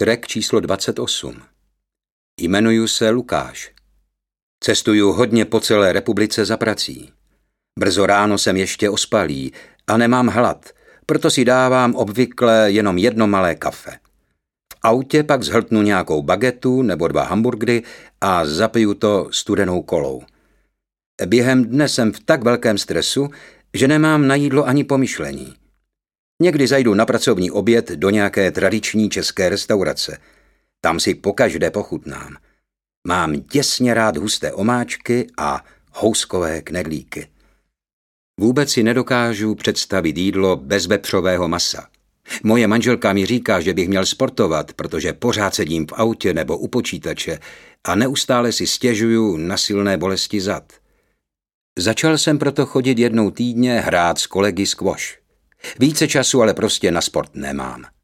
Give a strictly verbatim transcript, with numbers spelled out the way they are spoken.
Štrek číslo dvacet osm. Jmenuji se Lukáš. Cestuju hodně po celé republice za prací. Brzo ráno jsem ještě ospalý a nemám hlad, proto si dávám obvykle jenom jedno malé kafe. V autě pak zhltnu nějakou bagetu nebo dva hamburgery a zapiju to studenou kolou. Během dne jsem v tak velkém stresu, že nemám na jídlo ani pomyšlení. Někdy zajdu na pracovní oběd do nějaké tradiční české restaurace. Tam si pokaždé pochutnám. Mám děsně rád husté omáčky a houskové knedlíky. Vůbec si nedokážu představit jídlo bez vepřového masa. Moje manželka mi říká, že bych měl sportovat, protože pořád sedím v autě nebo u počítače a neustále si stěžuju na silné bolesti zad. Začal jsem proto chodit jednou týdně hrát s kolegy squash. Více času ale prostě na sport nemám.